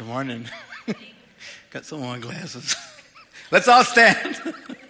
morning. Got some on glasses. Let's all stand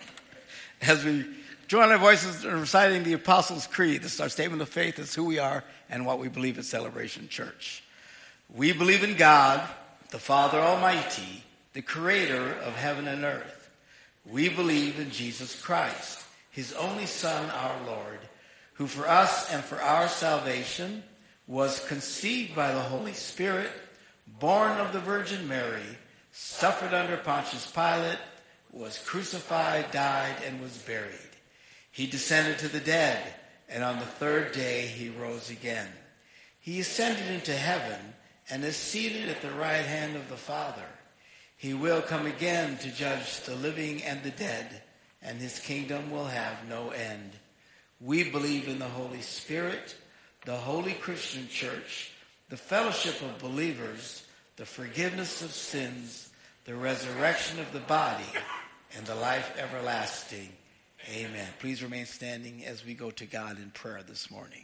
as we join our voices in reciting the Apostles' Creed. This is our statement of faith. It's who we are and what we believe at Celebration Church. We believe in God, the Father Almighty, the creator of heaven and earth. We believe in Jesus Christ, his only Son, our Lord, who for us and for our salvation was conceived by the Holy Spirit, born of the Virgin Mary, suffered under Pontius Pilate, was crucified, died, and was buried. He descended to the dead, and on the third day he rose again. He ascended into heaven and is seated at the right hand of the Father. He will come again to judge the living and the dead, and his kingdom will have no end. We believe in the Holy Spirit, the holy Christian church, the fellowship of believers, the forgiveness of sins, the resurrection of the body, and the life everlasting. Amen. Please remain standing as we go to God in prayer this morning.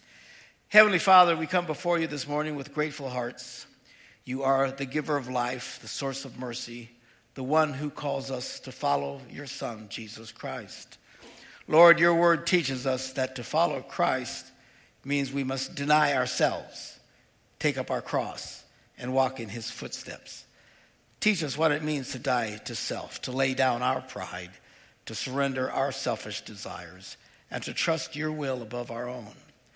Heavenly Father, we come before you this morning with grateful hearts. You are the giver of life, the source of mercy, the one who calls us to follow your Son, Jesus Christ. Lord, your word teaches us that to follow Christ means we must deny ourselves, take up our cross, and walk in his footsteps. Teach us what it means to die to self, to lay down our pride, to surrender our selfish desires, and to trust your will above our own.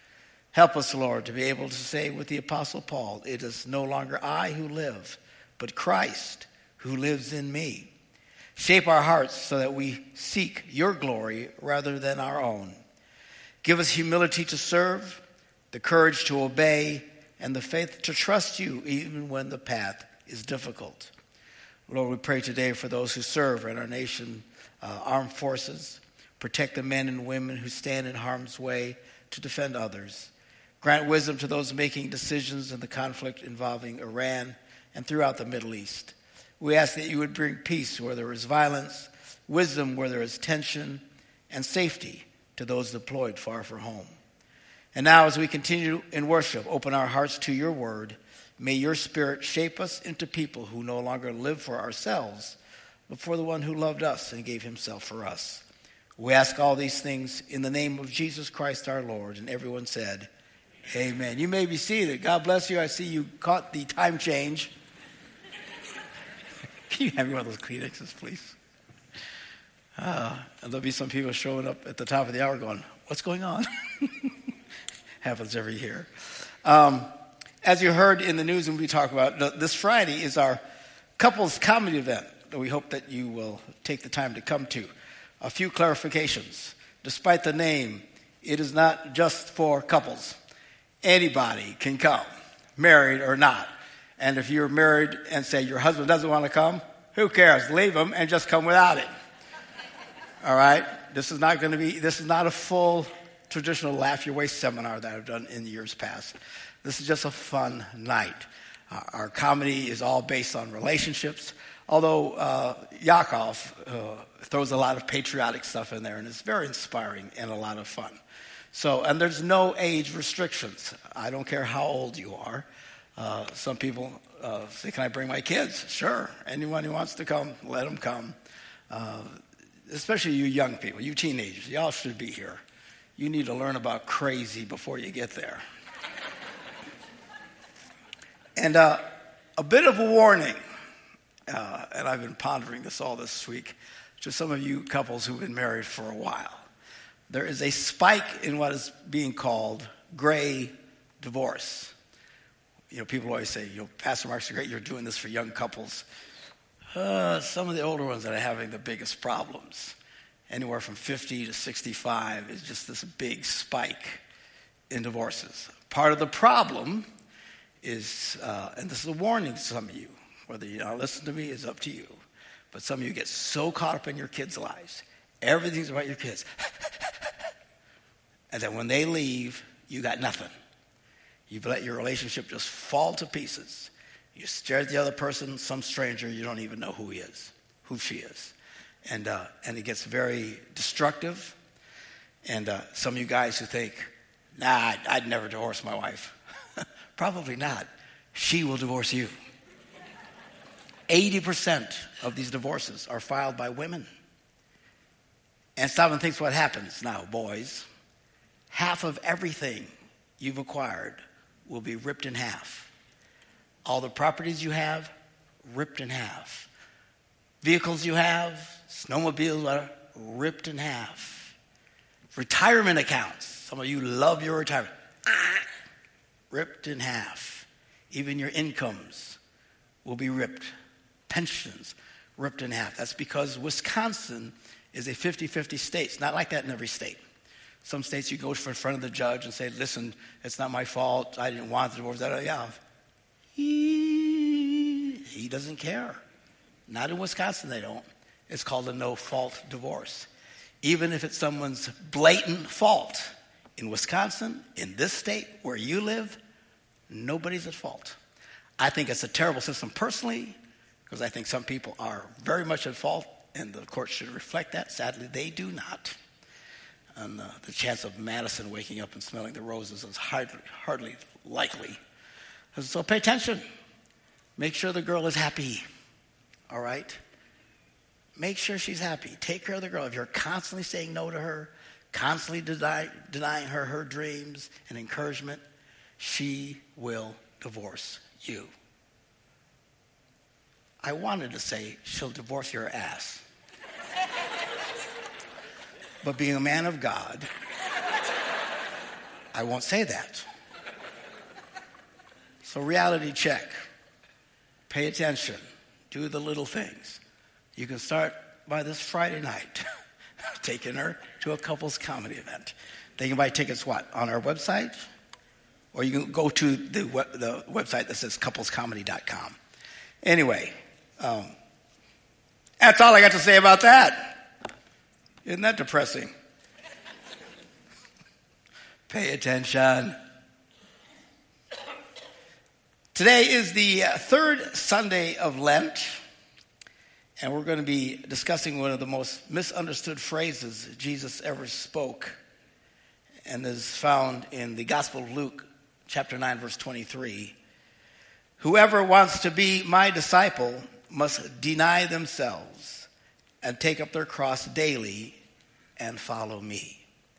Help us, Lord, to be able to say with the Apostle Paul, it is no longer I who live, but Christ who lives in me. Shape our hearts so that we seek your glory rather than our own. Give us humility to serve, the courage to obey, and the faith to trust you even when the path is difficult. Lord, we pray today for those who serve in our nation, armed forces. Protect the men and women who stand in harm's way to defend others. Grant wisdom to those making decisions in the conflict involving Iran and throughout the Middle East. We ask that you would bring peace where there is violence, wisdom where there is tension, and safety to those deployed far from home. And now as we continue in worship, open our hearts to your word. May your spirit shape us into people who no longer live for ourselves, but for the one who loved us and gave himself for us. We ask all these things in the name of Jesus Christ our Lord. And everyone said, amen. You may be seated. God bless you. I see you caught the time change. Can you have me one of those Kleenexes, please? And there'll be some people showing up at the top of the hour going, what's going on? Happens every year. As you heard in the news when we talk about, this Friday is our couples comedy event that we hope that you will take the time to come to. A few clarifications. Despite the name, it is not just for couples. Anybody can come, married or not. And if you're married and say your husband doesn't want to come, who cares? Leave him and just come without it. All right? This is not a full traditional laugh your way seminar that I've done in years past. This is just a fun night. Our comedy is all based on relationships, although Yakov throws a lot of patriotic stuff in there, and it's very inspiring and a lot of fun. So, and there's no age restrictions. I don't care how old you are. Some people say, can I bring my kids? Sure. Anyone who wants to come, let them come. Especially you young people, you teenagers, y'all should be here. You need to learn about crazy before you get there. And a bit of a warning, and I've been pondering this all this week, to some of you couples who've been married for a while. There is a spike in what is being called gray divorce. You know, people always say, Pastor Mark's great, you're doing this for young couples. Some of the older ones that are having the biggest problems, anywhere from 50 to 65, is just this big spike in divorces. Part of the problem is, and this is a warning to some of you, whether you listen to me is up to you, but some of you get so caught up in your kids' lives. Everything's about your kids. And then when they leave, you got nothing. You've let your relationship just fall to pieces. You stare at the other person, some stranger, you don't even know who she is. And it gets very destructive. And some of you guys who think, nah, I'd never divorce my wife. Probably not. She will divorce you. 80% of these divorces are filed by women. And stop and think what happens now, boys. Half of everything you've acquired will be ripped in half. All the properties you have, ripped in half. Vehicles you have, snowmobiles are ripped in half. Retirement accounts. Some of you love your retirement. Ripped in half. Even your incomes will be ripped. Pensions ripped in half. That's because Wisconsin is a 50-50 state. It's not like that in every state. Some states you go in front of the judge and say, listen, it's not my fault. I didn't want the divorce. Yeah. He doesn't care. Not in Wisconsin, they don't. It's called a no-fault divorce. Even if it's someone's blatant fault. In Wisconsin, in this state where you live, nobody's at fault. I think it's a terrible system personally, because I think some people are very much at fault, and the court should reflect that. Sadly, they do not. And the chance of Madison waking up and smelling the roses is hardly likely. So pay attention. Make sure the girl is happy. All right? Make sure she's happy. Take care of the girl. If you're constantly saying no to her, constantly denying her dreams and encouragement, she will divorce you. I wanted to say she'll divorce your ass. But being a man of God, I won't say that. So reality check. Pay attention. Do the little things. You can start by this Friday night, taking her to a couples comedy event. They can buy tickets, on our website? Or you can go to the website that says couplescomedy.com. Anyway, that's all I got to say about that. Isn't that depressing? Pay attention. Today is the third Sunday of Lent, and we're going to be discussing one of the most misunderstood phrases Jesus ever spoke, and is found in the Gospel of Luke, chapter 9, verse 23. Whoever wants to be my disciple must deny themselves and take up their cross daily and follow me.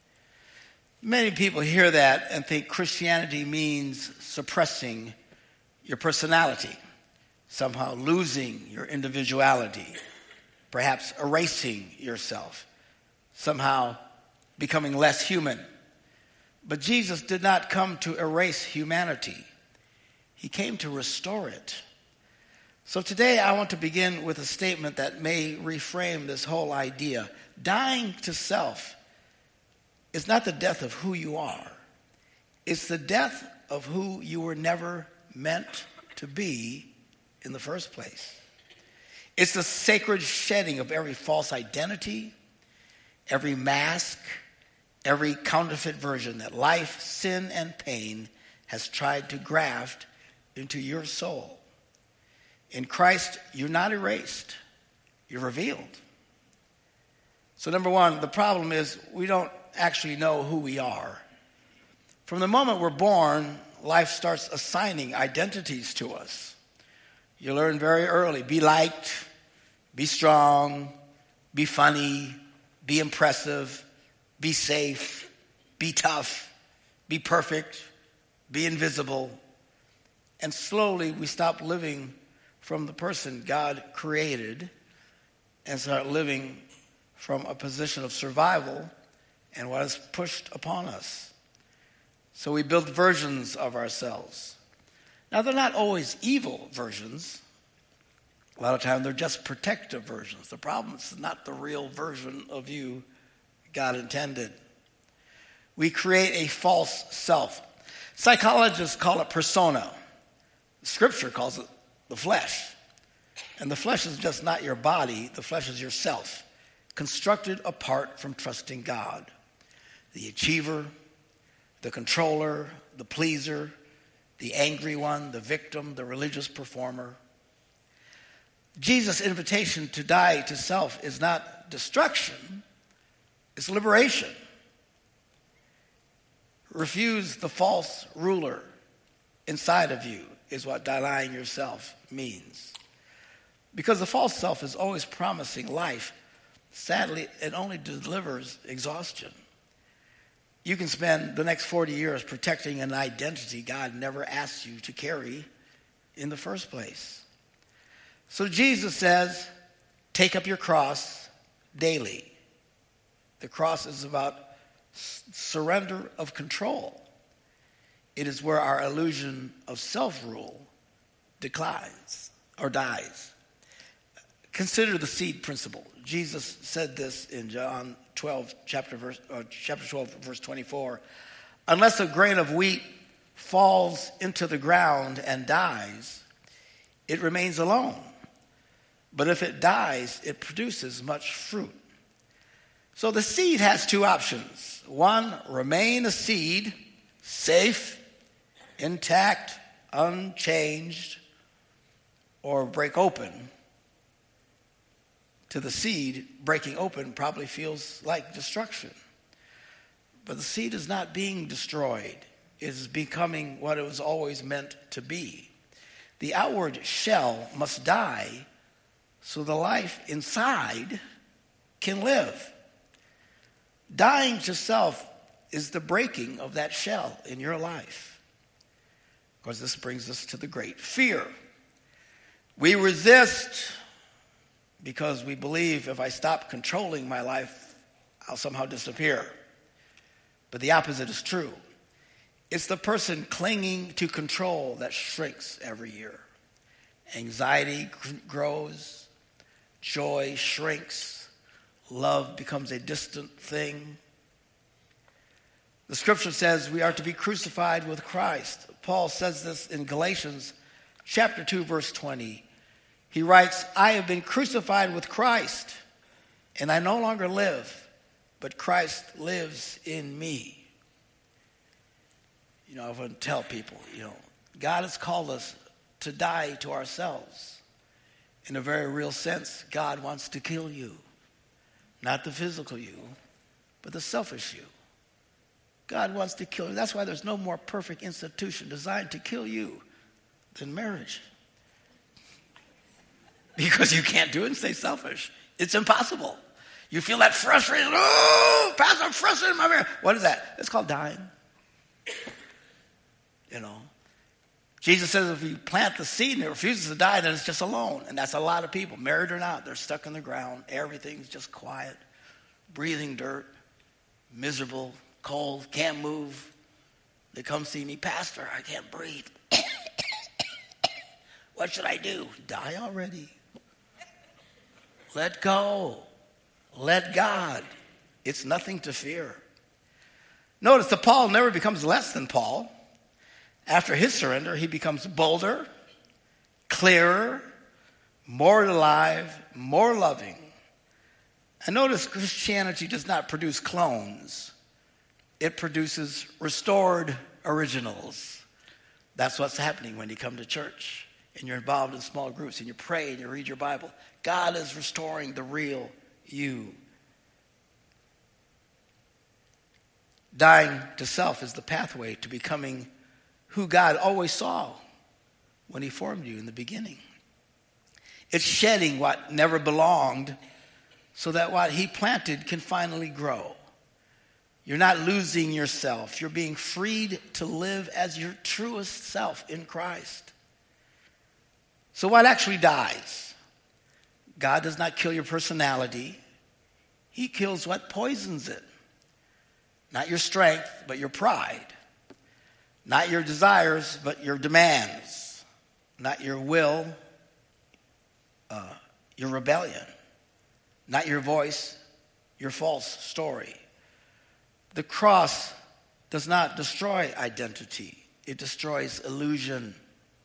Many people hear that and think Christianity means suppressing your personality, somehow losing your individuality, perhaps erasing yourself, somehow becoming less human. But Jesus did not come to erase humanity. He came to restore it. So today I want to begin with a statement that may reframe this whole idea. Dying to self is not the death of who you are. It's the death of who you were never meant to be in the first place. It's the sacred shedding of every false identity, every mask, every counterfeit version that life, sin, and pain has tried to graft into your soul. In Christ, you're not erased. You're revealed. So number one, the problem is we don't actually know who we are. From the moment we're born, life starts assigning identities to us. You learn very early, be liked, be strong, be funny, be impressive, be safe, be tough, be perfect, be invisible. And slowly we stop living from the person God created and start living from a position of survival and what is pushed upon us. So we build versions of ourselves. Now, they're not always evil versions. A lot of times they're just protective versions. The problem is not the real version of you God intended. We create a false self. Psychologists call it persona. Scripture calls it the flesh. And the flesh is just not your body. The flesh is yourself, constructed apart from trusting God. The achiever, the controller, the pleaser, the angry one, the victim, the religious performer. Jesus' invitation to die to self is not destruction, it's liberation. Refuse the false ruler inside of you is what denying yourself means. Because the false self is always promising life. Sadly, it only delivers exhaustion. You can spend the next 40 years protecting an identity God never asked you to carry in the first place. So Jesus says, take up your cross daily. The cross is about surrender of control. It is where our illusion of self-rule declines or dies. Consider the seed principle. Jesus said this in John 12, chapter 12, verse 24. Unless a grain of wheat falls into the ground and dies, it remains alone. But if it dies, it produces much fruit. So the seed has two options. One, remain a seed, safe, intact, unchanged, or break open. To the seed, breaking open probably feels like destruction. But the seed is not being destroyed. It is becoming what it was always meant to be. The outward shell must die so the life inside can live. Dying to self is the breaking of that shell in your life. Of course, this brings us to the great fear. We resist because we believe if I stop controlling my life, I'll somehow disappear. But the opposite is true. It's the person clinging to control that shrinks every year. Anxiety grows, joy shrinks, love becomes a distant thing. The scripture says we are to be crucified with Christ. Paul says this in Galatians chapter 2, verse 20. He writes, I have been crucified with Christ, and I no longer live, but Christ lives in me. I want to tell people, God has called us to die to ourselves. In a very real sense, God wants to kill you. Not the physical you, but the selfish you. God wants to kill you. That's why there's no more perfect institution designed to kill you than marriage. Because you can't do it and stay selfish. It's impossible. You feel that frustration. Oh, Pastor, I'm frustrated in my marriage. What is that? It's called dying. Jesus says if you plant the seed and it refuses to die, then it's just alone. And that's a lot of people, married or not. They're stuck in the ground. Everything's just quiet. Breathing dirt. Miserable. Cold. Can't move. They come see me. Pastor, I can't breathe. What should I do? Die already. Let go. Let God. It's nothing to fear. Notice that Paul never becomes less than Paul. After his surrender, he becomes bolder, clearer, more alive, more loving. And notice Christianity does not produce clones. It produces restored originals. That's what's happening when you come to church and you're involved in small groups and you pray and you read your Bible. God is restoring the real you. Dying to self is the pathway to becoming who God always saw when he formed you in the beginning. It's shedding what never belonged so that what he planted can finally grow. You're not losing yourself. You're being freed to live as your truest self in Christ. So what actually dies? God does not kill your personality. He kills what poisons it. Not your strength, but your pride. Not your desires, but your demands. Not your will, your rebellion. Not your voice, your false story. The cross does not destroy identity. It destroys illusion.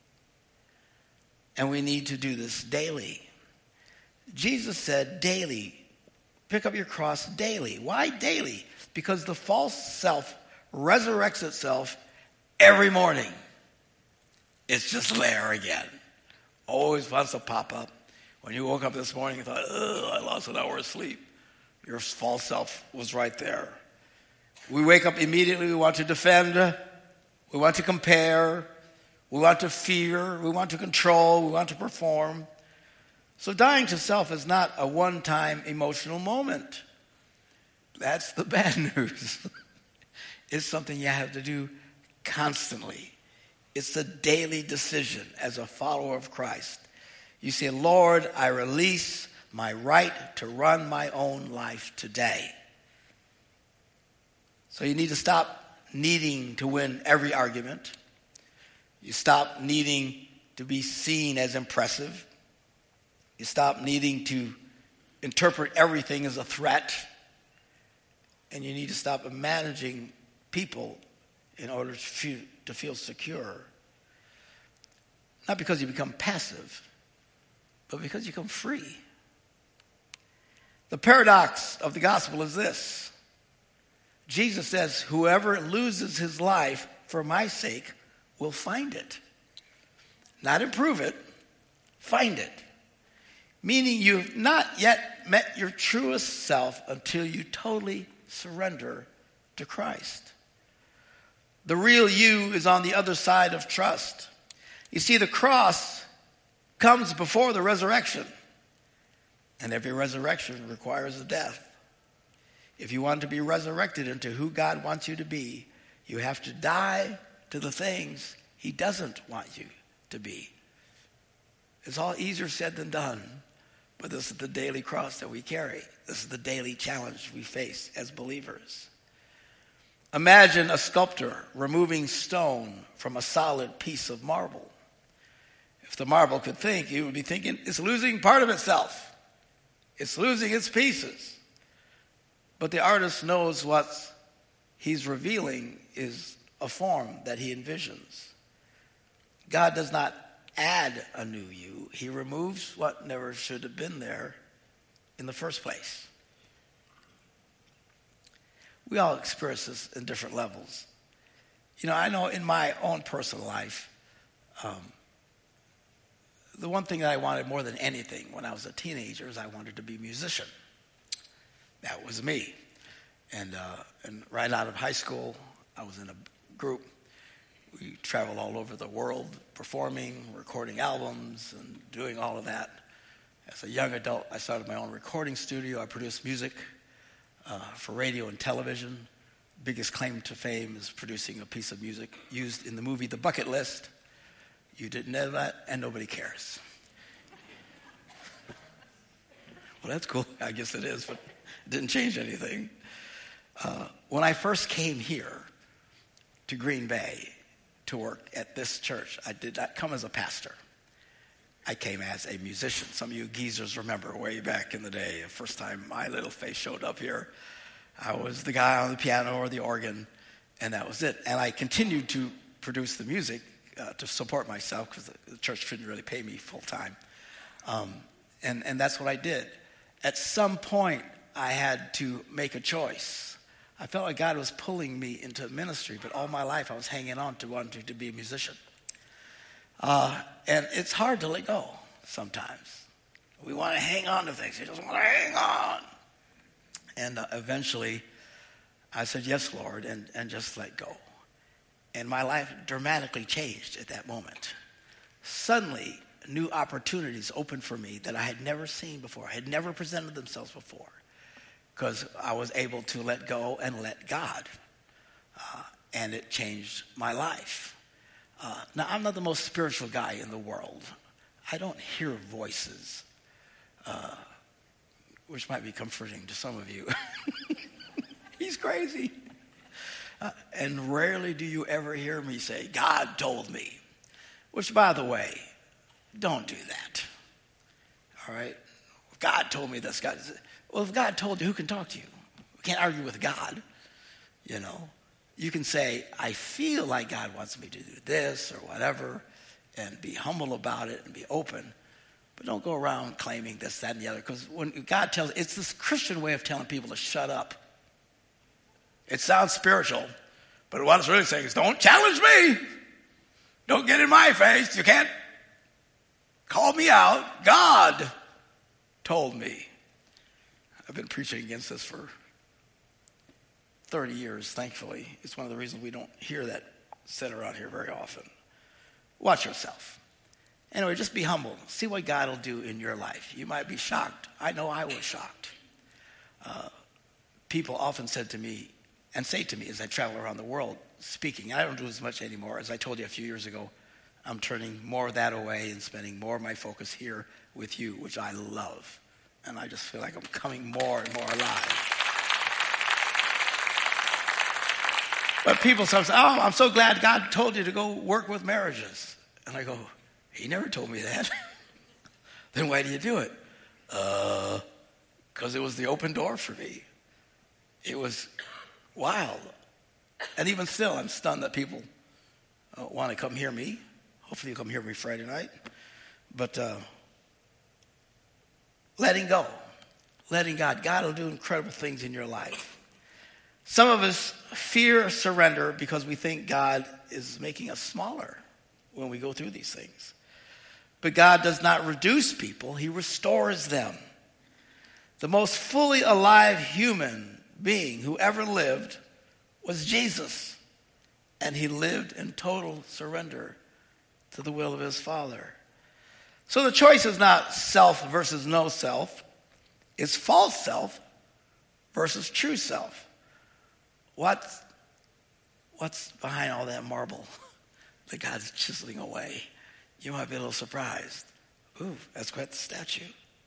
And we need to do this daily. Jesus said daily. Pick up your cross daily. Why daily? Because the false self resurrects itself every morning. It's just there again. Always wants to pop up. When you woke up this morning, you thought, I lost an hour of sleep. Your false self was right there. We wake up immediately, we want to defend, we want to compare, we want to fear, we want to control, we want to perform. So dying to self is not a one-time emotional moment. That's the bad news. It's something you have to do constantly. It's a daily decision as a follower of Christ. You say, Lord, I release my right to run my own life today. So you need to stop needing to win every argument. You stop needing to be seen as impressive. You stop needing to interpret everything as a threat. And you need to stop managing people in order to feel secure. Not because you become passive, but because you become free. The paradox of the gospel is this. Jesus says, whoever loses his life for my sake will find it. Not improve it, find it. Meaning you've not yet met your truest self until you totally surrender to Christ. The real you is on the other side of trust. You see, the cross comes before the resurrection. And every resurrection requires a death. If you want to be resurrected into who God wants you to be, you have to die to the things he doesn't want you to be. It's all easier said than done, but this is the daily cross that we carry. This is the daily challenge we face as believers. Imagine a sculptor removing stone from a solid piece of marble. If the marble could think, he would be thinking, it's losing part of itself. It's losing its pieces. But the artist knows what he's revealing is a form that he envisions. God does not add a new you. He removes what never should have been there in the first place. We all experience this in different levels. You know, I know in my own personal life, the one thing that I wanted more than anything when I was a teenager is I wanted to be a musician. That was me. And right out of high school, I was in a group. We traveled all over the world performing, recording albums, and doing all of that. As a young adult, I started my own recording studio. I produced music for radio and television. Biggest claim to fame is producing a piece of music used in the movie The Bucket List. You didn't know that, and nobody cares. Well, that's cool. I guess it is, but it didn't change anything. When I first came here to Green Bay to work at this church, I did not come as a pastor. I came as a musician. Some of you geezers remember way back in the day, the first time my little face showed up here. I was the guy on the piano or the organ, and that was it. And I continued to produce the music to support myself because the church couldn't really pay me full time. And that's what I did. At some point, I had to make a choice. I felt like God was pulling me into ministry, but all my life I was hanging on to wanting to be a musician. And it's hard to let go sometimes. We want to hang on to things. We just want to hang on. And eventually, I said, yes, Lord, and just let go. And my life dramatically changed at that moment. Suddenly, new opportunities opened for me that I had never seen before, had never presented themselves before, because I was able to let go and let God. And it changed my life. Now, I'm not the most spiritual guy in the world. I don't hear voices, which might be comforting to some of you. He's crazy. And rarely do you ever hear me say, God told me. Which, by the way, don't do that. All right? God told me this. Well, if God told you, who can talk to you? We can't argue with God, you know. You can say, I feel like God wants me to do this or whatever, and be humble about it and be open. But don't go around claiming this, that, and the other. Because when God tells, it's this Christian way of telling people to shut up. It sounds spiritual, but what it's really saying is, don't challenge me. Don't get in my face. You can't call me out. God told me. I've been preaching against this for 30 years, thankfully. It's one of the reasons we don't hear that said around here very often. Watch yourself. Anyway, just be humble. See what God will do in your life. You might be shocked. I know I was shocked. People often said to me, and say to me as I travel around the world speaking, I don't do as much anymore. As I told you a few years ago, I'm turning more of that away and spending more of my focus here with you, which I love. And I just feel like I'm coming more and more alive. But people sometimes say, oh, I'm so glad God told you to go work with marriages. And I go, he never told me that. Then why do you do it? Because it was the open door for me. It was wild. And even still, I'm stunned that people want to come hear me. Hopefully you'll come hear me Friday night. But letting go. Letting God. God will do incredible things in your life. Some of us fear surrender because we think God is making us smaller when we go through these things. But God does not reduce people. He restores them. The most fully alive human being who ever lived was Jesus. And he lived in total surrender to the will of his Father. So the choice is not self versus no self. It's false self versus true self. What's behind all that marble that God's chiseling away? You might be a little surprised. Ooh, that's quite the statue.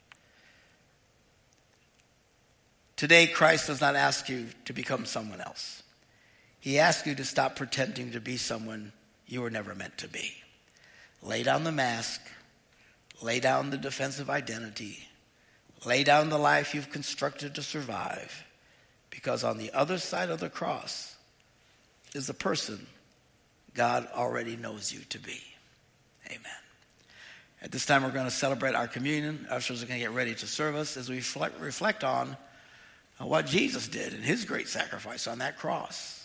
Today, Christ does not ask you to become someone else. He asks you to stop pretending to be someone you were never meant to be. Lay down the mask. Lay down the defensive identity. Lay down the life you've constructed to survive. Because on the other side of the cross is the person God already knows you to be. Amen. At this time, we're going to celebrate our communion. Ushers are going to get ready to serve us as we reflect on what Jesus did in his great sacrifice on that cross.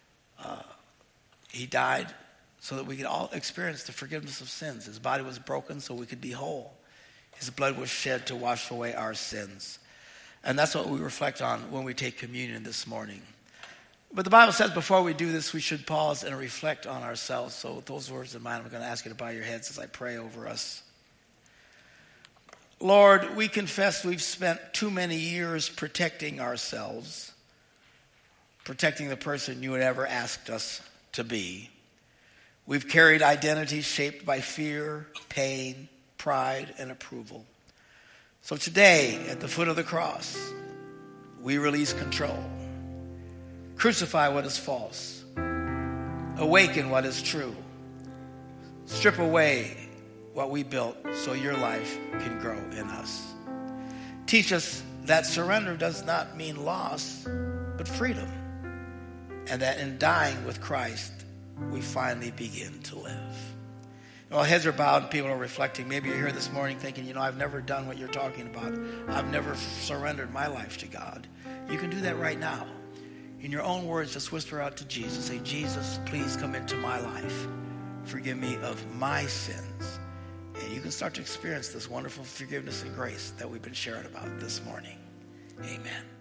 He died so that we could all experience the forgiveness of sins. His body was broken so we could be whole. His blood was shed to wash away our sins. And that's what we reflect on when we take communion this morning. But the Bible says before we do this, we should pause and reflect on ourselves. So with those words in mind, I'm going to ask you to bow your heads as I pray over us. Lord, we confess we've spent too many years protecting ourselves, protecting the person you had ever asked us to be. We've carried identities shaped by fear, pain, pride, and approval. So today, at the foot of the cross, we release control. Crucify what is false. Awaken what is true. Strip away what we built so your life can grow in us. Teach us that surrender does not mean loss, but freedom. And that in dying with Christ, we finally begin to live. While heads are bowed and people are reflecting, maybe you're here this morning thinking, I've never done what you're talking about. I've never surrendered my life to God. You can do that right now. In your own words, just whisper out to Jesus. Say, Jesus, please come into my life. Forgive me of my sins. And you can start to experience this wonderful forgiveness and grace that we've been sharing about this morning. Amen.